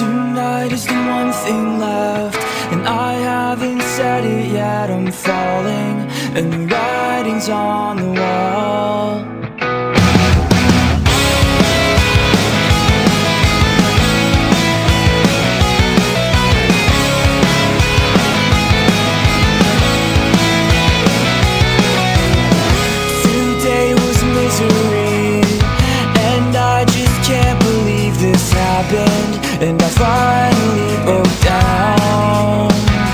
Tonight is the one thing left, and I haven't said it yet. I'm falling, and the writing's on the wall. Today was misery, and I just can't believe this happened. And I finally broke down.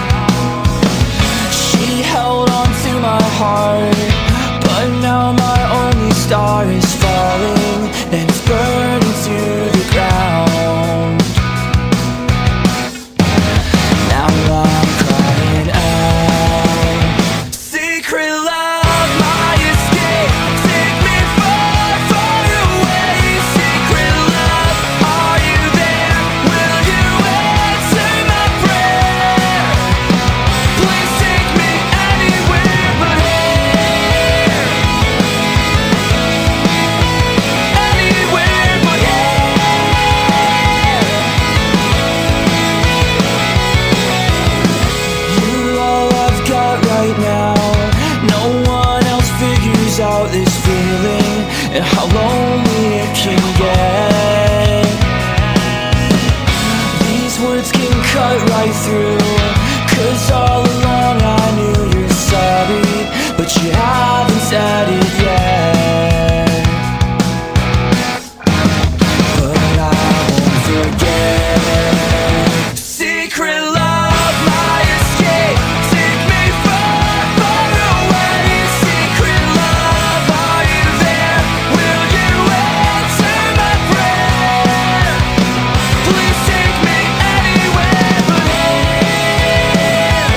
She held on to my heart, but now my only star is falling, and it's burning to the ground. Now I'm crying out. Secret love, my escape, take me far, far away. Secret love, are you there? Will you answer my prayer? Please take me anywhere but here. Anywhere but here. You're all I've got right now. No one else figures out this feeling and how lonely it can get. These words can cut right through, 'cause all along I knew you're sorry, but you haven't said it yet. But I won't forget. Secret love, my escape, take me far, far away. Secret love, are you there? Will you answer my prayer? Please take me anywhere but here.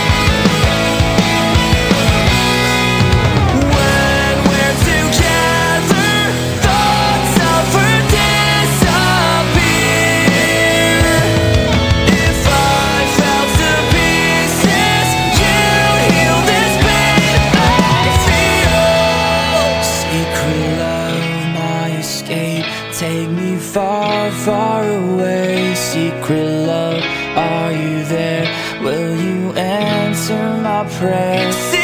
When we're together, thoughts ever disappear. If I fell to pieces, you'd heal this pain I feel. Secret love, my escape, take me far, far away. Secret love, are you there? Will you answer my prayer?